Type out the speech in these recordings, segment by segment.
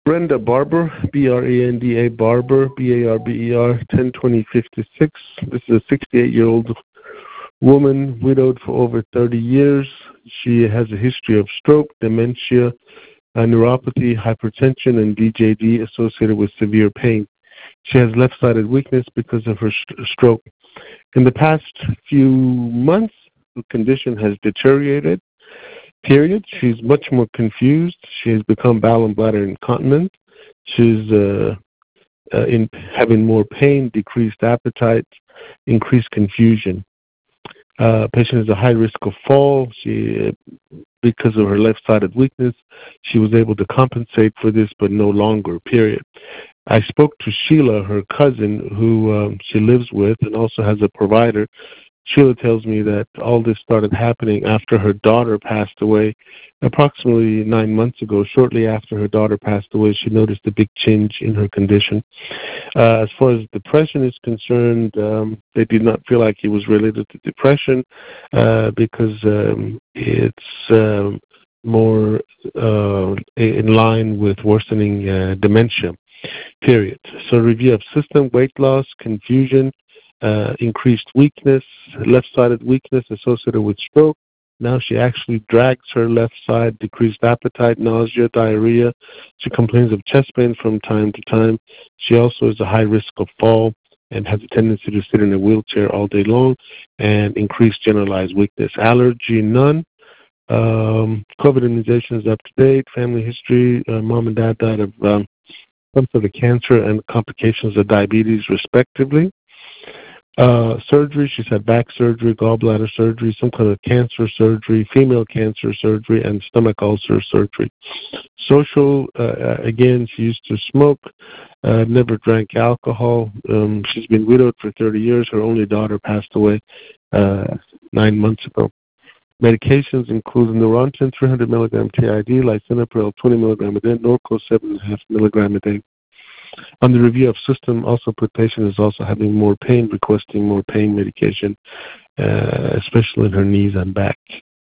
Brenda Barber, Brenda Barber, Barber, 102056. This is a 68-year-old woman, widowed for over 30 years. She has a history of stroke, dementia, neuropathy, hypertension, and DJD associated with severe pain. She has left-sided weakness because of her stroke. In the past few months, the condition has deteriorated. Period. She's much more confused. She has become bowel and bladder incontinent. She's having more pain, decreased appetite, increased confusion. Patient has a high risk of fall. She, because of her left-sided weakness, she was able to compensate for this, but no longer. Period. I spoke to Sheila, her cousin, who she lives with, and also has a provider. Sheila tells me that all this started happening after her daughter passed away approximately 9 months ago. Shortly after her daughter passed away, she noticed a big change in her condition. As far as depression is concerned, they did not feel like it was related to depression because it's more in line with worsening dementia, period. So review of system, weight loss, confusion, increased weakness, left-sided weakness associated with stroke. Now she actually drags her left side, decreased appetite, nausea, diarrhea. She complains of chest pain from time to time. She also is a high risk of fall and has a tendency to sit in a wheelchair all day long, and increased generalized weakness. Allergy, none. COVID immunization is up to date. Family history, mom and dad died of some sort of cancer and complications of diabetes, respectively. Surgery, she's had back surgery, gallbladder surgery, some kind of cancer surgery, female cancer surgery, and stomach ulcer surgery. Social, again, she used to smoke, never drank alcohol. She's been widowed for 30 years. Her only daughter passed away 9 months ago. Medications include Neurontin 300 milligram TID, lisinopril 20 milligram a day, Norco 7.5 milligram a day. On the review of system, also put patient is also having more pain, requesting more pain medication, especially in her knees and back.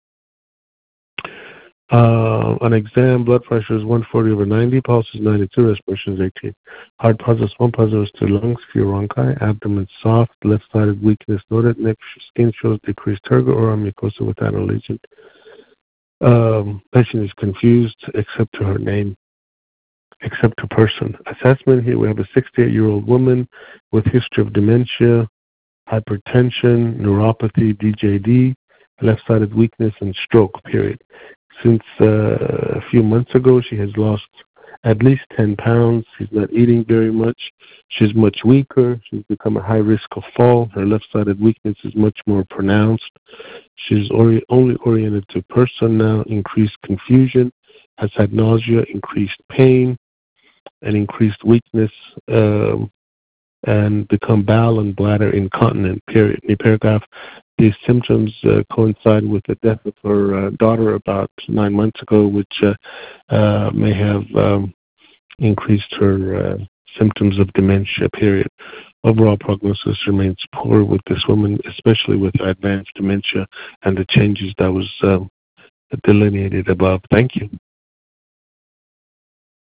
On exam, blood pressure is 140/90, pulse is 92, respiration is 18. Heart positive, one positive is to lungs, few rhonchi, abdomen soft, left-sided weakness noted, neck skin shows decreased turgor or mucosa with anal lesion. Patient is confused except to her name. Except to person. Assessment here, we have a 68-year-old woman with history of dementia, hypertension, neuropathy, DJD, left-sided weakness, and stroke, period. Since a few months ago, she has lost at least 10 pounds. She's not eating very much. She's much weaker. She's become a high risk of fall. Her left-sided weakness is much more pronounced. She's only oriented to person now, increased confusion, has had nausea, increased pain, and increased weakness, and become bowel and bladder incontinent, period. In the paragraph, these symptoms coincide with the death of her daughter about 9 months ago, which may have increased her symptoms of dementia, period. Overall prognosis remains poor with this woman, especially with advanced dementia and the changes that was delineated above. Thank you.